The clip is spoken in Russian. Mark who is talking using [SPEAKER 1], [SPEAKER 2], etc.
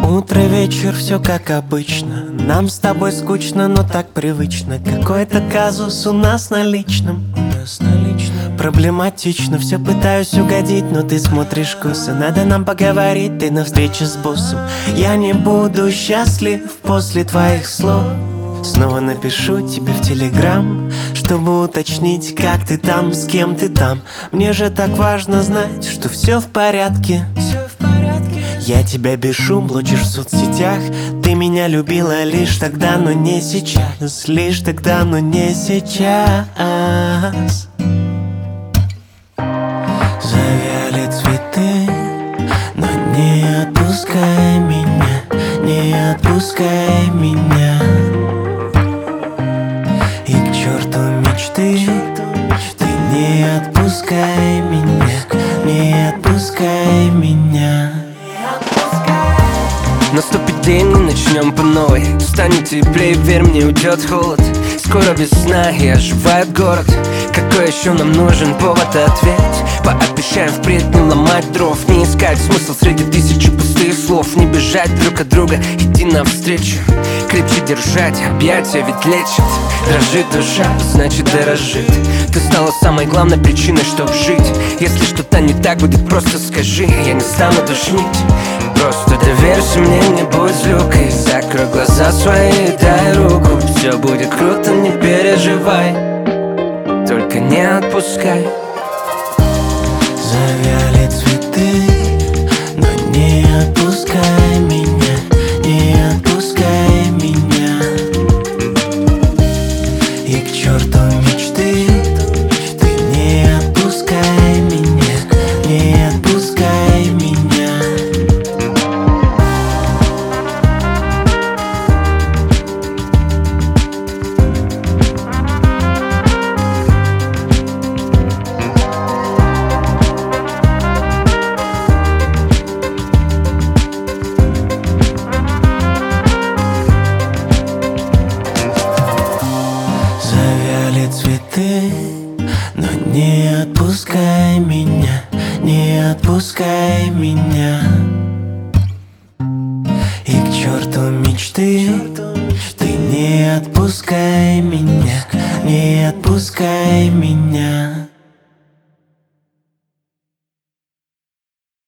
[SPEAKER 1] Утро, вечер, все как обычно. Нам с тобой скучно, но так привычно. Какой-то казус у нас на личном. Проблематично, все пытаюсь угодить, но ты смотришь косо. Надо нам поговорить, ты на встрече с боссом. Я не буду счастлив после твоих слов. Снова напишу тебе в Телеграм, чтобы уточнить, как ты там, с кем ты там. Мне же так важно знать, что все в порядке. Я тебя без шум блочишь в соцсетях. Ты меня любила лишь тогда, но не сейчас. Лишь тогда, но не сейчас. Завяли цветы, но не отпускай меня. Не отпускай меня. И к черту мечты, ты не отпускай меня. Не отпускай меня.
[SPEAKER 2] Наступит день, мы начнем по новой. Станет теплее, верь мне, уйдет холод. Скоро весна и оживает город. Какой еще нам нужен повод? Ответь. Пообещаем впредь не ломать дров, не искать смысл среди тысячи пустых слов. Не бежать друг от друга, идти навстречу. Крепче держать, объятия ведь лечат. Дрожит душа, значит дорожит. Ты стала самой главной причиной, чтоб жить. Если что-то не так будет, просто скажи. Я не стану душнить. Просто доверься мне, не будь злюкой. Закрой глаза свои, дай руку. Все будет круто, не переживай. Только не отпускай.
[SPEAKER 1] Завяли цветы, но не отпускай меня. Не отпускай меня. И к черту мечты, ты не отпускай меня. Не отпускай меня. Завяли цветы, но не отпускай меня. Не отпускай меня. И к черту мечты, ты не отпускай меня.